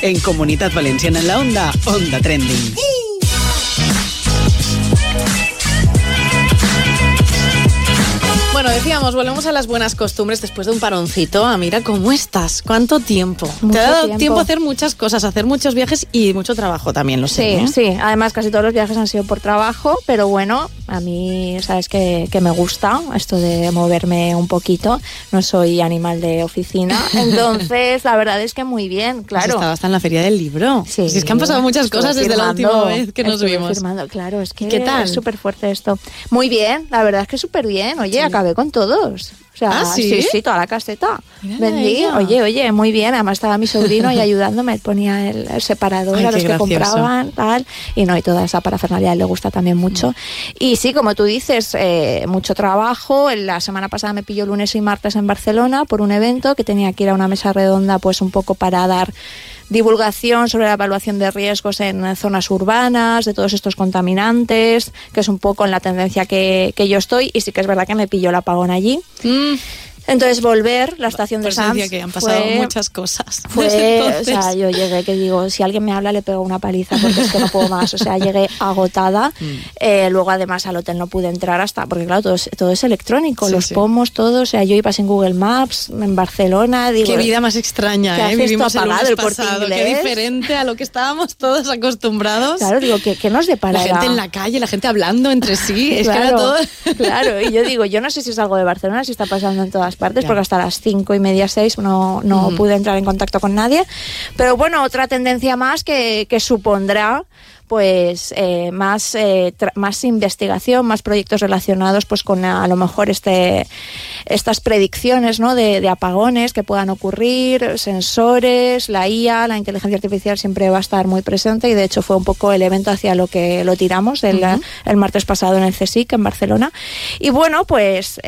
En Comunitat Valenciana en la Onda, Onda Trending. Bueno, decíamos, volvemos a las buenas costumbres después de un paroncito. Mira, ¿cómo estás? ¿Cuánto tiempo? Te ha dado tiempo a hacer muchas cosas, a hacer muchos viajes y mucho trabajo también, lo sé. Sí, sí. Además, casi todos los viajes han sido por trabajo, pero bueno, a mí, sabes que me gusta esto de moverme un poquito. No soy animal de oficina, entonces la verdad es que muy bien, claro. Has estado hasta en la Feria del Libro. Sí. Si es que han pasado muchas cosas desde la última vez que nos vimos. Claro, es que ¿qué tal? Es súper fuerte esto. Muy bien, la verdad es que súper bien. Oye, sí. Acabé con todos. O sea, sí, toda la caseta. Vendí, oye, muy bien. Además estaba mi sobrino ahí ayudándome, ponía el separador a los que compraban, tal. Y toda esa parafernalia le gusta también mucho. Y sí, como tú dices, mucho trabajo. La semana pasada me pilló lunes y martes en Barcelona por un evento que tenía que ir a una mesa redonda, pues un poco para dar divulgación sobre la evaluación de riesgos en zonas urbanas, de todos estos contaminantes, que es un poco en la tendencia que yo estoy, y sí que es verdad que me pilló el apagón allí. Entonces volver, la estación de Sants, que han pasado muchas cosas. O sea, yo llegué, que digo, si alguien me habla le pego una paliza porque es que no puedo más. O sea, llegué agotada. Luego además al hotel no pude entrar porque claro, todo es electrónico, los pomos, todo. O sea, yo iba sin Google Maps en Barcelona. Digo, qué vida más extraña, vivimos el lunes pasado, qué diferente a lo que estábamos todos acostumbrados. Claro, digo, ¿qué nos deparará? La gente en la calle, la gente hablando entre sí, es que era todo. Claro, y yo digo, yo no sé si es algo de Barcelona, si está pasando en todas partes, porque hasta las 5:30, 6 no pude entrar en contacto con nadie. Pero bueno, otra tendencia más que supondrá pues más investigación, más proyectos relacionados pues con a lo mejor estas predicciones, ¿no? de apagones que puedan ocurrir, sensores, la IA, la inteligencia artificial siempre va a estar muy presente, y de hecho fue un poco el evento hacia lo que lo tiramos el martes pasado en el CSIC en Barcelona. Y bueno, pues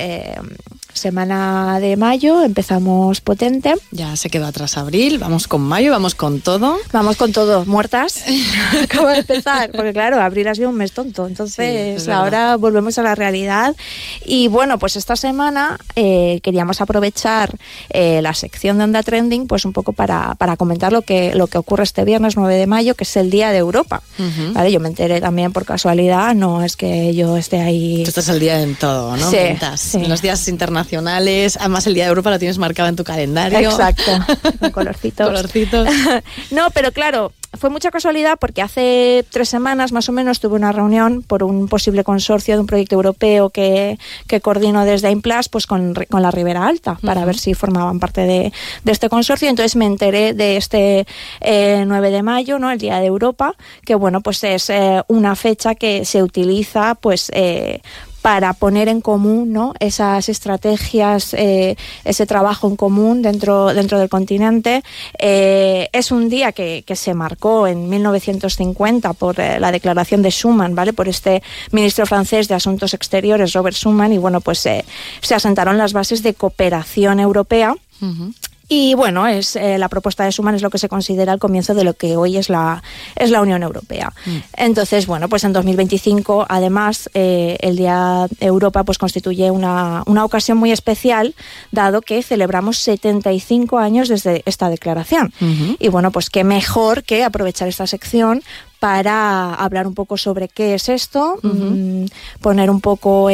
semana de mayo empezamos potente. Ya se quedó atrás abril, vamos con mayo, vamos con todo. Vamos con todo, muertas. Acabo de empezar, porque claro, abril ha sido un mes tonto, entonces ahora volvemos a la realidad. Y bueno, pues esta semana queríamos aprovechar la sección de Onda Trending pues un poco para comentar lo que ocurre este viernes 9 de mayo, que es el Día de Europa. ¿Vale? Yo me enteré también por casualidad, no es que yo esté ahí... Tú estás al día en todo, ¿no? Sí. En los días internacionales, además el Día de Europa lo tienes marcado en tu calendario. Exacto, con colorcitos. No, pero claro, fue mucha casualidad porque hace 3 semanas más o menos tuve una reunión por un posible consorcio de un proyecto europeo que coordino desde Aimplas pues con la Ribera Alta para ver si formaban parte de este consorcio. Entonces me enteré de este 9 de mayo, ¿no? El Día de Europa, que bueno, pues es una fecha que se utiliza pues para poner en común, ¿no? Esas estrategias, ese trabajo en común dentro del continente. Es un día que se marcó en 1950 por la declaración de Schuman, ¿vale? Por este ministro francés de Asuntos Exteriores, Robert Schuman, y bueno, pues se asentaron las bases de cooperación europea. Y bueno, la propuesta de Schuman es lo que se considera el comienzo de lo que hoy es la Unión Europea. Entonces, bueno, pues en 2025, además, el Día Europa pues constituye una ocasión muy especial, dado que celebramos 75 años desde esta declaración. Y bueno, pues qué mejor que aprovechar esta sección para hablar un poco sobre qué es esto, poner un poco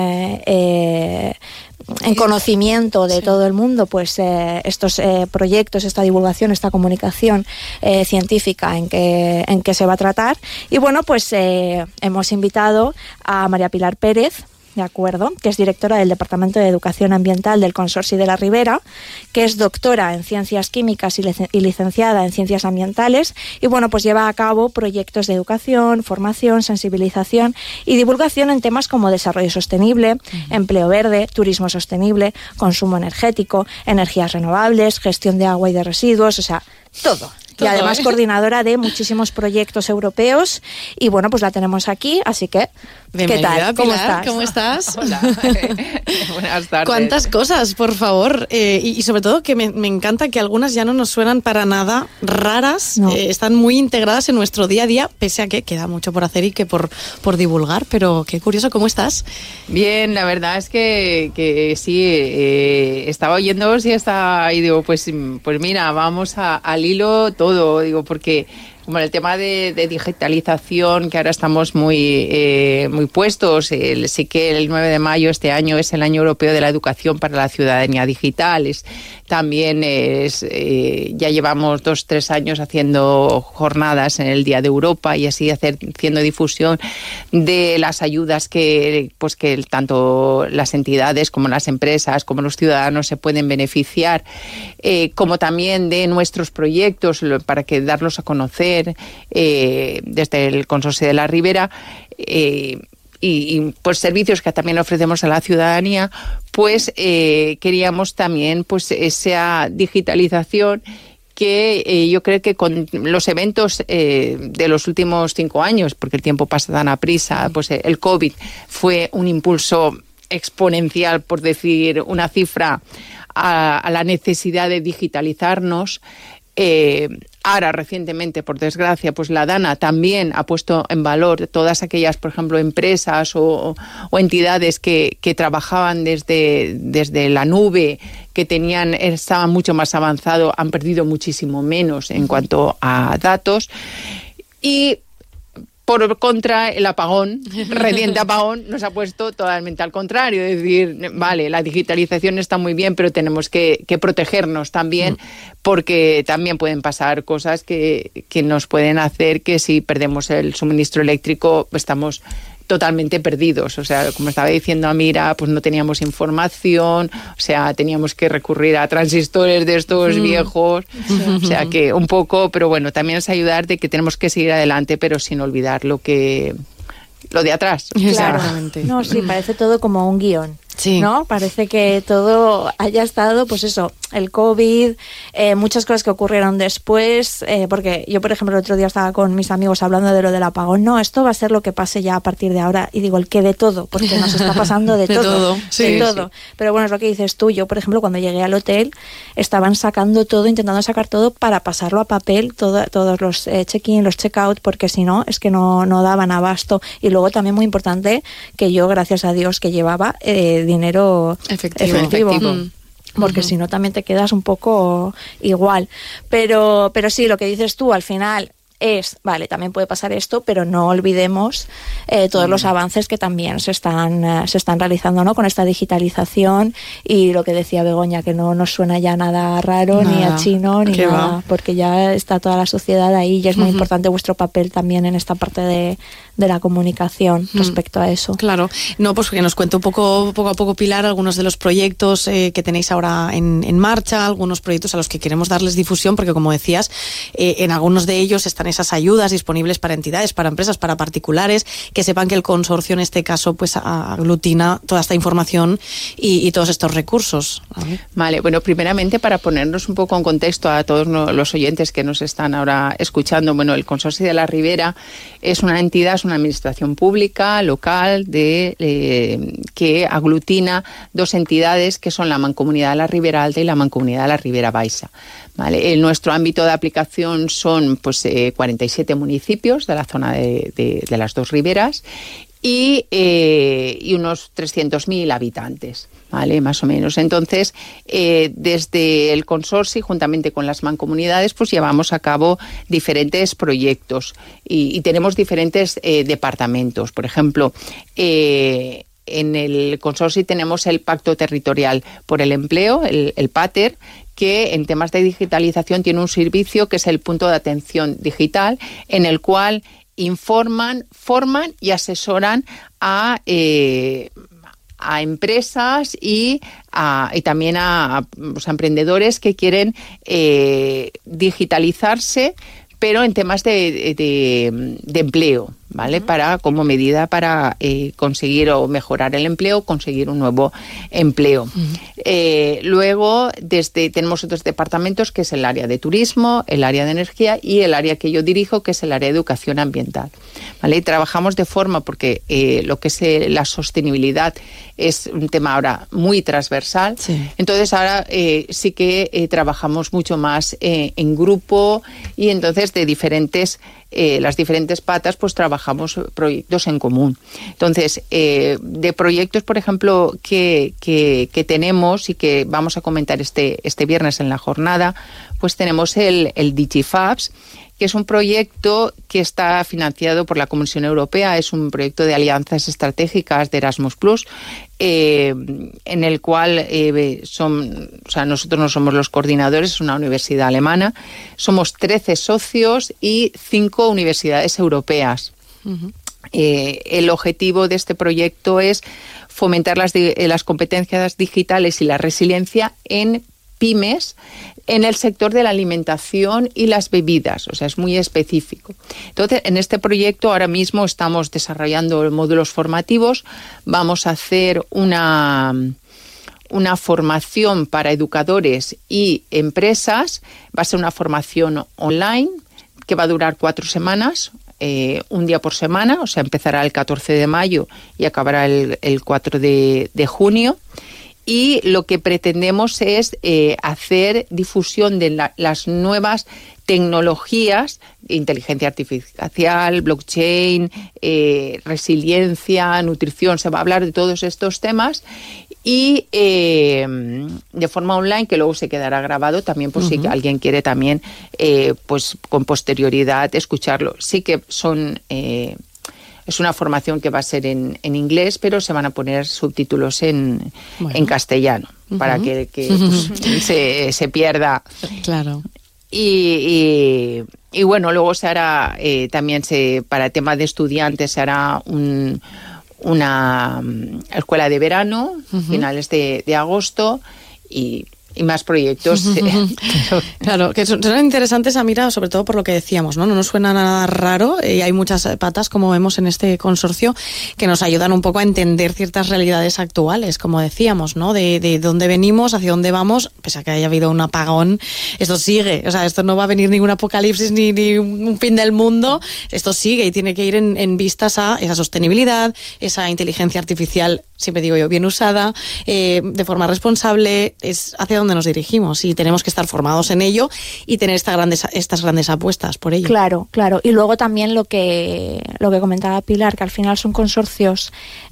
en conocimiento de todo el mundo pues estos proyectos, esta divulgación, esta comunicación científica en que se va a tratar. Y bueno, pues hemos invitado a María Pilar Pérez, ¿de acuerdo?, que es directora del Departamento de Educación Ambiental del Consorci de la Ribera, que es doctora en Ciencias Químicas y licenciada en Ciencias Ambientales, y bueno, pues lleva a cabo proyectos de educación, formación, sensibilización y divulgación en temas como desarrollo sostenible, empleo verde, turismo sostenible, consumo energético, energías renovables, gestión de agua y de residuos, o sea, todo. Y además coordinadora de muchísimos proyectos europeos. Y bueno, pues la tenemos aquí, así que bienvenida, ¿qué tal? Pilar, ¿Cómo estás? Hola, buenas tardes. ¿Cuántas cosas, por favor? Y sobre todo que me encanta que algunas ya no nos suenan para nada raras, no. Están muy integradas en nuestro día a día, pese a que queda mucho por hacer y que por divulgar, pero qué curioso, ¿cómo estás? Bien, la verdad es que sí, estaba oyéndoos y digo, pues mira, vamos al hilo todo todo, digo, porque como el tema de digitalización, que ahora estamos muy puestos, sí que el 9 de mayo este año es el Año Europeo de la Educación para la Ciudadanía Digital. También ya llevamos 2-3 años haciendo jornadas en el Día de Europa y así haciendo difusión de las ayudas que tanto las entidades como las empresas como los ciudadanos se pueden beneficiar, como también de nuestros proyectos para que darlos a conocer desde el Consorcio de la Ribera, y pues servicios que también ofrecemos a la ciudadanía, pues queríamos también pues esa digitalización que yo creo que con los eventos de los últimos 5 años, porque el tiempo pasa tan aprisa, pues el COVID fue un impulso exponencial, por decir una cifra, a la necesidad de digitalizarnos. Ahora, recientemente, por desgracia, pues la DANA también ha puesto en valor todas aquellas, por ejemplo, empresas o entidades que trabajaban desde la nube, que estaban mucho más avanzado, han perdido muchísimo menos en cuanto a datos. Y por contra, el reciente apagón, nos ha puesto totalmente al contrario. Es decir, vale, la digitalización está muy bien, pero tenemos que protegernos también, porque también pueden pasar cosas que nos pueden hacer que si perdemos el suministro eléctrico estamos totalmente perdidos. O sea, como estaba diciendo Amira, pues no teníamos información, o sea, teníamos que recurrir a transistores de estos viejos, o sea, que un poco, pero bueno, también es ayudar de que tenemos que seguir adelante, pero sin olvidar lo de atrás. Claro. No, sí, parece todo como un guión. Sí. ¿No? Parece que todo haya estado, pues eso, el COVID, muchas cosas que ocurrieron después, porque yo, por ejemplo, el otro día estaba con mis amigos hablando de lo del apagón. No, esto va a ser lo que pase ya a partir de ahora. Y digo, el que de todo, porque nos está pasando de todo. Sí, de todo. Sí. Pero bueno, es lo que dices tú. Yo, por ejemplo, cuando llegué al hotel, estaban sacando todo, intentando sacar todo para pasarlo a papel, todos los check-in, los check-out, porque si no, es que no daban abasto. Y luego también muy importante, que yo, gracias a Dios, que llevaba dinero efectivo. Porque si no también te quedas un poco igual. Pero sí, lo que dices tú, al final vale, también puede pasar esto, pero no olvidemos todos los avances que también se están realizando, ¿no? Con esta digitalización, y lo que decía Begoña, que no nos suena ya nada raro, ni a chino, ni nada, porque ya está toda la sociedad ahí, y es muy importante vuestro papel también en esta parte de la comunicación respecto a eso. Claro. No, pues que nos cuente poco a poco, Pilar, algunos de los proyectos que tenéis ahora en marcha, algunos proyectos a los que queremos darles difusión, porque como decías, en algunos de ellos están esas ayudas disponibles para entidades, para empresas, para particulares, que sepan que el consorcio en este caso pues aglutina toda esta información y todos estos recursos. Vale, bueno, primeramente para ponernos un poco en contexto a todos los oyentes que nos están ahora escuchando, bueno, el Consorcio de la Ribera es una entidad, es una administración pública local que aglutina 2 entidades que son la Mancomunidad de la Ribera Alta y la Mancomunidad de la Ribera Baixa. Vale, en nuestro ámbito de aplicación son 47 municipios de la zona de las 2 riberas y unos 300.000 habitantes, ¿vale? Más o menos. Entonces, desde el consorcio, juntamente con las mancomunidades, pues llevamos a cabo diferentes proyectos y tenemos diferentes departamentos. Por ejemplo, en el consorcio tenemos el Pacto Territorial por el Empleo, el PATER, que en temas de digitalización tiene un servicio que es el punto de atención digital, en el cual informan, forman y asesoran a empresas y también a emprendedores que quieren digitalizarse, pero en temas de empleo, ¿vale? Como medida para conseguir o mejorar el empleo, conseguir un nuevo empleo. Luego, tenemos otros departamentos, que es el área de turismo, el área de energía y el área que yo dirijo, que es el área de educación ambiental, ¿vale? Y trabajamos de forma, porque lo que es la sostenibilidad es un tema ahora muy transversal. Sí. Entonces ahora sí que trabajamos mucho más en grupo, y entonces de las diferentes patas pues trabajamos trabajamos proyectos en común. Entonces, de proyectos, por ejemplo, que tenemos y que vamos a comentar este viernes en la jornada, pues tenemos el DigiFabs, que es un proyecto que está financiado por la Comisión Europea, es un proyecto de alianzas estratégicas de Erasmus+, en el cual nosotros no somos los coordinadores, es una universidad alemana, somos 13 socios y 5 universidades europeas. Uh-huh. El objetivo de este proyecto es fomentar las competencias digitales y la resiliencia en pymes en el sector de la alimentación y las bebidas, o sea, es muy específico. Entonces, en este proyecto ahora mismo estamos desarrollando módulos formativos, vamos a hacer una formación para educadores y empresas, va a ser una formación online que va a durar 4 semanas, un día por semana, o sea, empezará el 14 de mayo y acabará el 4 de junio. Y lo que pretendemos es hacer difusión de las nuevas tecnologías, inteligencia artificial, blockchain, resiliencia, nutrición. Se va a hablar de todos estos temas y de forma online, que luego se quedará grabado también por si alguien quiere también pues con posterioridad escucharlo. Sí que son... Es una formación que va a ser en inglés, pero se van a poner subtítulos en castellano, para que pues, se pierda. Claro. Y bueno, luego se hará también para temas de estudiantes se hará una escuela de verano, finales de agosto, y más proyectos. Claro, que son interesantes, Amira, sobre todo por lo que decíamos, ¿no? No nos suena nada raro y hay muchas patas, como vemos en este consorcio, que nos ayudan un poco a entender ciertas realidades actuales, como decíamos, ¿no? De dónde venimos, hacia dónde vamos, pese a que haya habido un apagón, esto sigue, o sea, esto no va a venir ningún apocalipsis ni un fin del mundo, esto sigue y tiene que ir en vistas a esa sostenibilidad, esa inteligencia artificial, siempre digo yo, bien usada, de forma responsable, es hacia donde nos dirigimos y tenemos que estar formados en ello y tener estas grandes apuestas por ello. Claro. Y luego también lo que comentaba Pilar, que al final son consorcios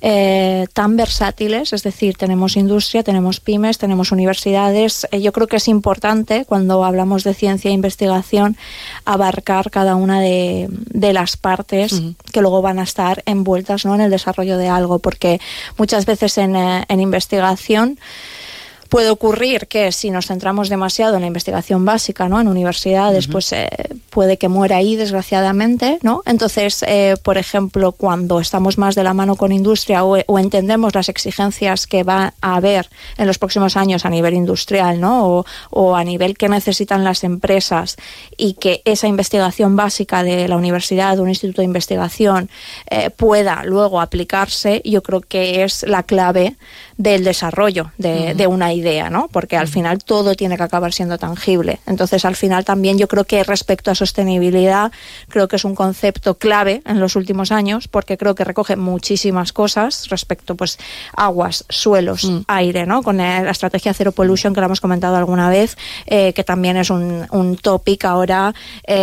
tan versátiles, es decir, tenemos industria, tenemos pymes, tenemos universidades. Yo creo que es importante, cuando hablamos de ciencia e investigación, abarcar cada una de las partes que luego van a estar envueltas, ¿no?, en el desarrollo de algo, porque muchas veces en investigación puede ocurrir que si nos centramos demasiado en la investigación básica, ¿no?, en universidades, pues puede que muera ahí, desgraciadamente, ¿no? Entonces, por ejemplo, cuando estamos más de la mano con industria o entendemos las exigencias que va a haber en los próximos años a nivel industrial, ¿no?, o a nivel que necesitan las empresas, y que esa investigación básica de la universidad, de un instituto de investigación, pueda luego aplicarse, yo creo que es la clave del desarrollo de una idea, ¿no? Porque al final todo tiene que acabar siendo tangible. Entonces, al final también yo creo que respecto a sostenibilidad, creo que es un concepto clave en los últimos años, porque creo que recoge muchísimas cosas respecto, pues, aguas, suelos, aire, ¿no? Con la estrategia Zero Pollution, que la hemos comentado alguna vez, que también es un topic ahora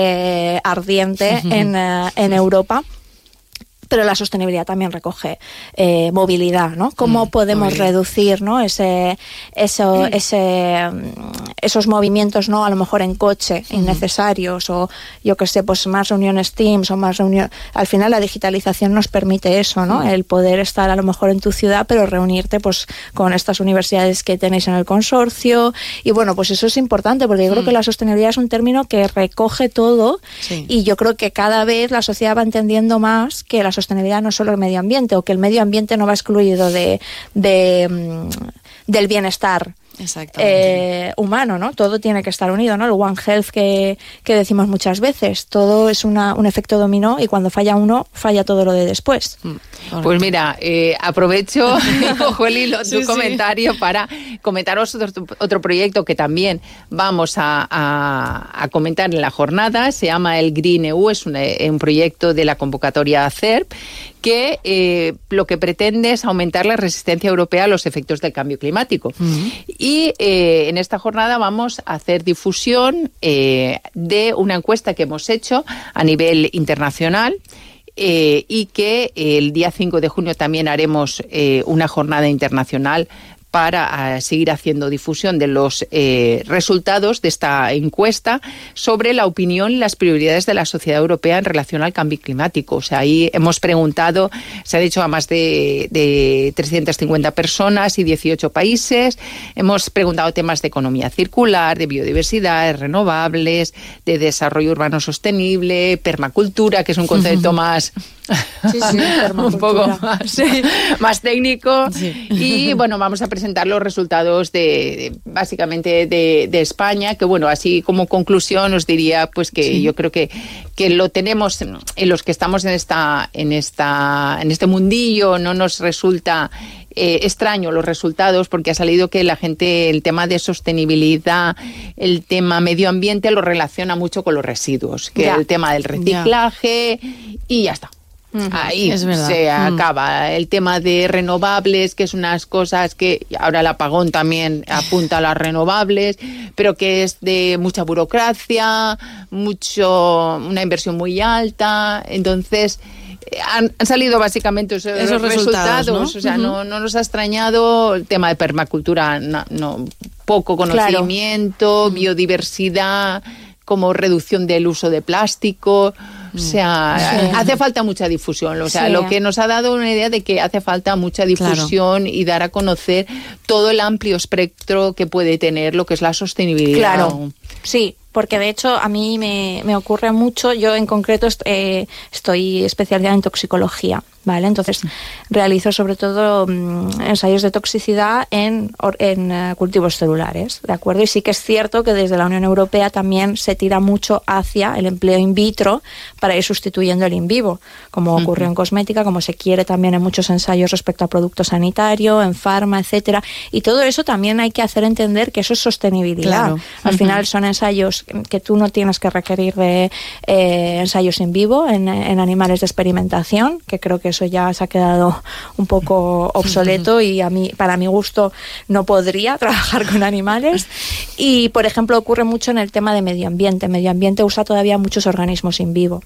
ardiente en Europa. Pero la sostenibilidad también recoge movilidad, ¿no? ¿Cómo podemos reducir, ¿no?, esos movimientos, ¿no?, a lo mejor en coche innecesarios, o yo que sé, pues más reuniones Teams o más reuniones. Al final la digitalización nos permite eso, ¿no? El poder estar a lo mejor en tu ciudad, pero reunirte pues con estas universidades que tenéis en el consorcio. Y bueno, pues eso es importante, porque yo creo que la sostenibilidad es un término que recoge todo, y yo creo que cada vez la sociedad va entendiendo más que la sostenibilidad no es solo el medio ambiente, o que el medio ambiente no va excluido del bienestar humano, ¿no? Todo tiene que estar unido, ¿no? El One Health que decimos muchas veces, todo es un efecto dominó, y cuando falla uno, falla todo lo de después. Pues mira, aprovecho y cojo el hilo tu comentario para comentaros otro proyecto que también vamos a comentar en la jornada. Se llama el Green EU, es un proyecto de la convocatoria CERP, que lo que pretende es aumentar la resistencia europea a los efectos del cambio climático. Y en esta jornada vamos a hacer difusión de una encuesta que hemos hecho a nivel internacional, y que el día 5 de junio también haremos una jornada internacional para seguir haciendo difusión de los resultados de esta encuesta sobre la opinión y las prioridades de la sociedad europea en relación al cambio climático. O sea, ahí hemos preguntado, se ha dicho a más de 350 personas y 18 países. Hemos preguntado temas de economía circular, de biodiversidad, de renovables, de desarrollo urbano sostenible, permacultura, que es un concepto más... un poco más técnico. Sí. Y bueno, vamos a presentar los resultados básicamente de España, que bueno, así como conclusión os diría pues que yo creo que lo tenemos en los que estamos en este mundillo. No nos resulta extraño los resultados, porque ha salido que la gente, el tema de sostenibilidad, el tema medio ambiente lo relaciona mucho con los residuos, que el tema del reciclaje y ya está. Ahí se acaba. El tema de renovables, que es unas cosas que ahora el apagón también apunta a las renovables, pero que es de mucha burocracia, una inversión muy alta. Entonces han salido básicamente esos resultados, ¿no? O sea, no nos ha extrañado el tema de permacultura, poco conocimiento, biodiversidad, como reducción del uso de plástico. O sea, hace falta mucha difusión. O sea, lo que nos ha dado una idea de que hace falta mucha difusión y dar a conocer todo el amplio espectro que puede tener lo que es la sostenibilidad. Claro, sí. Porque de hecho a mí me ocurre mucho. Yo en concreto estoy especializada en toxicología, ¿vale? Entonces realizo sobre todo ensayos de toxicidad en cultivos celulares, ¿de acuerdo? Y sí que es cierto que desde la Unión Europea también se tira mucho hacia el empleo in vitro para ir sustituyendo el in vivo, como ocurrió en cosmética, como se quiere también en muchos ensayos respecto a producto sanitario, en farma, etcétera. Y todo eso también hay que hacer entender que eso es sostenibilidad. Claro. Al final son ensayos que tú no tienes que requerir de ensayos in vivo en animales de experimentación, que creo que eso ya se ha quedado un poco obsoleto y para mi gusto no podría trabajar con animales. Y por ejemplo ocurre mucho en el tema de medio ambiente. Medio ambiente usa todavía muchos organismos in vivo.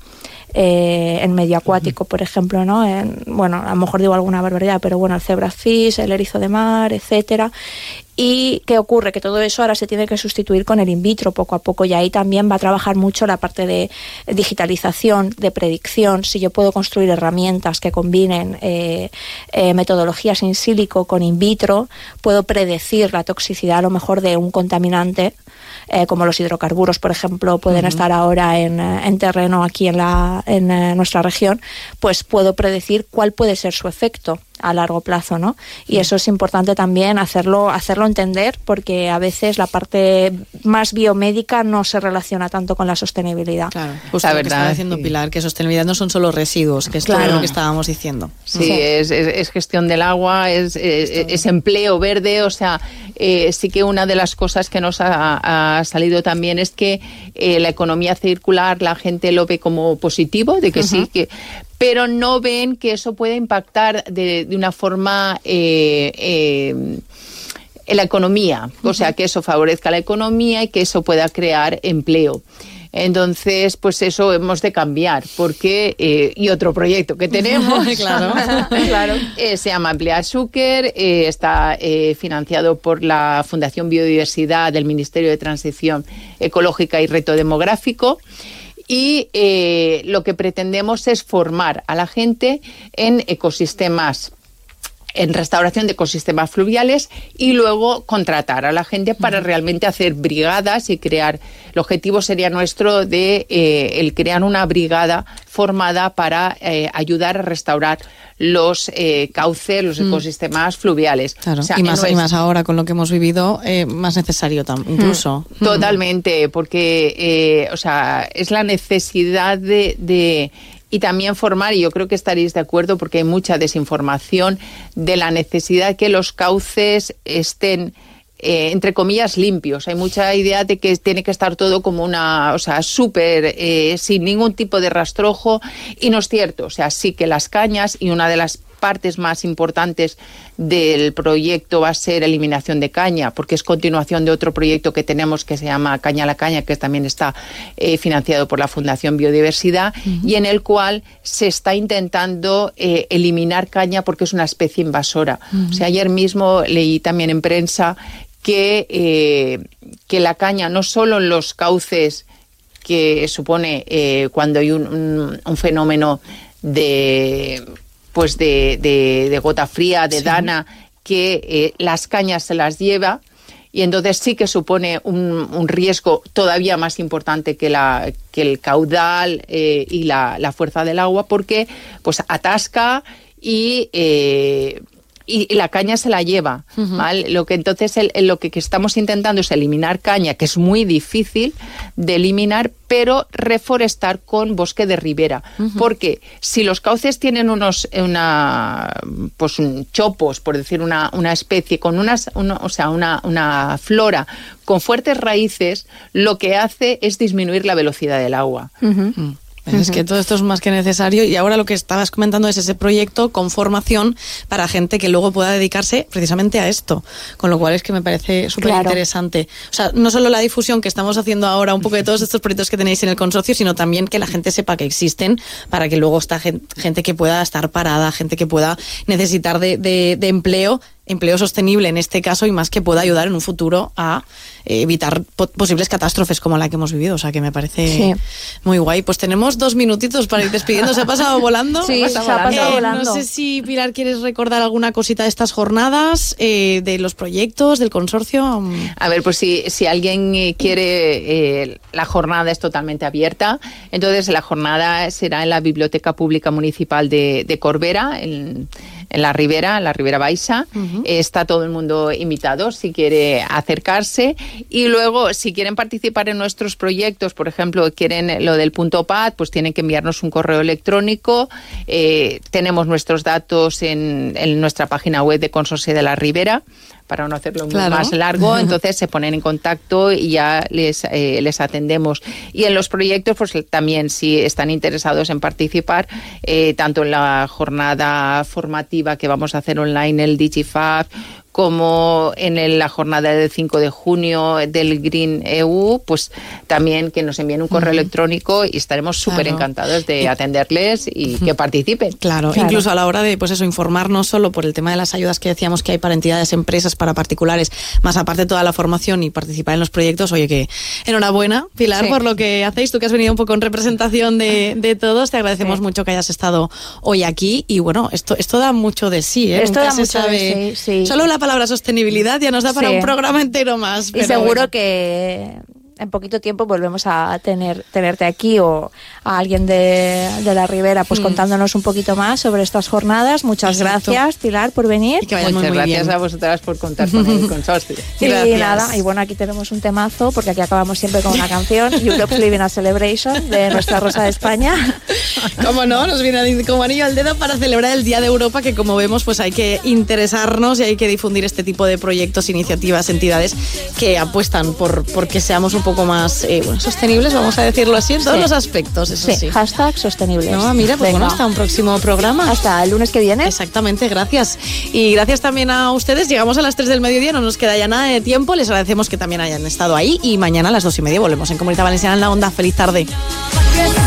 En medio acuático, por ejemplo, ¿no? Bueno, a lo mejor digo alguna barbaridad, pero bueno, el zebrafish, el erizo de mar, etcétera. ¿Y qué ocurre? Que todo eso ahora se tiene que sustituir con el in vitro poco a poco, y ahí también va a trabajar mucho la parte de digitalización, de predicción. Si yo puedo construir herramientas que combinen metodologías in silico con in vitro, puedo predecir la toxicidad a lo mejor de un contaminante, como los hidrocarburos, por ejemplo, pueden estar ahora en terreno aquí en nuestra región, pues puedo predecir cuál puede ser su efecto a largo plazo, ¿no? Y eso es importante también hacerlo entender, porque a veces la parte más biomédica no se relaciona tanto con la sostenibilidad. Claro, justo lo que estaba diciendo Pilar, que sostenibilidad no son solo residuos, que es todo lo que estábamos diciendo. Sí, es gestión del agua, es empleo verde. O sea, sí que una de las cosas que nos ha salido también es que la economía circular, la gente lo ve como positivo, de que sí, pero no ven que eso puede impactar de una forma en la economía, o sea, que eso favorezca la economía y que eso pueda crear empleo. Entonces, pues eso hemos de cambiar, porque y otro proyecto que tenemos se llama Ampliar Zucker, está financiado por la Fundación Biodiversidad del Ministerio de Transición Ecológica y Reto Demográfico. Y lo que pretendemos es formar a la gente en ecosistemas, en restauración de ecosistemas fluviales, y luego contratar a la gente para realmente hacer brigadas y crear. El objetivo sería nuestro de el crear una brigada formada para ayudar a restaurar los cauces, los ecosistemas fluviales. Claro, o sea, y más ahora con lo que hemos vivido, más necesario incluso. Totalmente, porque o sea, es la necesidad de y también formar, y yo creo que estaréis de acuerdo porque hay mucha desinformación, de la necesidad de que los cauces estén entre comillas limpios. Hay mucha idea de que tiene que estar todo como súper sin ningún tipo de rastrojo, y no es cierto. O sea, sí que las cañas, y una de las partes más importantes del proyecto va a ser eliminación de caña, porque es continuación de otro proyecto que tenemos que se llama Caña a la Caña, que también está financiado por la Fundación Biodiversidad, y en el cual se está intentando eliminar caña porque es una especie invasora. O sea, ayer mismo leí también en prensa que la caña, no solo en los cauces que supone cuando hay un fenómeno de gota fría, de dana, que las cañas se las lleva, y entonces sí que supone un riesgo todavía más importante que el caudal y la fuerza del agua, porque pues atasca y la caña se la lleva, ¿vale? Lo que entonces lo que estamos intentando es eliminar caña, que es muy difícil de eliminar, pero reforestar con bosque de ribera, porque si los cauces tienen chopos, por decir una especie con una flora con fuertes raíces, lo que hace es disminuir la velocidad del agua. Es que todo esto es más que necesario, y ahora lo que estabas comentando es ese proyecto con formación para gente que luego pueda dedicarse precisamente a esto, con lo cual es que me parece súper interesante. O sea, no solo la difusión que estamos haciendo ahora un poco de todos estos proyectos que tenéis en el consorcio, sino también que la gente sepa que existen, para que luego esta gente que pueda estar parada, gente que pueda necesitar de empleo sostenible en este caso, y más que pueda ayudar en un futuro a evitar posibles catástrofes como la que hemos vivido. O sea, que me parece muy guay. Pues tenemos 2 minutitos para ir despidiendo. ¿Se ha pasado volando? Sí, se ha pasado volando. No sé si, Pilar, ¿quieres recordar alguna cosita de estas jornadas, de los proyectos, del consorcio? A ver, pues si alguien quiere, la jornada es totalmente abierta. Entonces, la jornada será en la Biblioteca Pública Municipal de Corbera, en la Ribera Baixa. Está todo el mundo invitado si quiere acercarse, y luego si quieren participar en nuestros proyectos, por ejemplo, quieren lo del punto PAD, pues tienen que enviarnos un correo electrónico. Tenemos nuestros datos en nuestra página web de Consorcio de la Ribera, para no hacerlo más largo. Entonces se ponen en contacto y ya les atendemos. Y en los proyectos, pues también, si están interesados en participar, tanto en la jornada formativa que vamos a hacer online, el DigiFab, como en la jornada del 5 de junio del Green EU, pues también que nos envíen un correo electrónico, y estaremos súper encantados de atenderles y que participen. Claro, incluso a la hora de informar, no solo por el tema de las ayudas que decíamos que hay para entidades, empresas, para particulares, más aparte toda la formación y participar en los proyectos. Oye, que enhorabuena, Pilar, por lo que hacéis. Tú que has venido un poco en representación de todos, te agradecemos mucho que hayas estado hoy aquí, y bueno, esto da mucho de sí, ¿eh? Esto da mucho de sí. Solo la palabra sostenibilidad ya nos da para un programa entero más. Y seguro que en poquito tiempo volvemos a tenerte aquí, o a alguien de la Ribera, pues contándonos un poquito más sobre estas jornadas. Muchas gracias, Pilar, por venir. Y que muchas muy gracias a vosotras por contar con el consorcio. Y nada, y bueno, aquí tenemos un temazo, porque aquí acabamos siempre con una canción, Europe's Living a Celebration, de nuestra Rosa de España. Cómo no, nos viene como anillo al dedo para celebrar el Día de Europa, que como vemos, pues hay que interesarnos y hay que difundir este tipo de proyectos, iniciativas, entidades que apuestan por que seamos un poco más sostenibles, vamos a decirlo así, en todos los aspectos, eso sí. Hashtag sostenibles. No, mira, pues bueno, hasta un próximo programa. Hasta el lunes que viene. Exactamente, gracias. Y gracias también a ustedes. Llegamos a las 3 del mediodía, no nos queda ya nada de tiempo. Les agradecemos que también hayan estado ahí, y mañana a las 2:30 volvemos en Comunidad Valenciana en la Onda. Feliz tarde.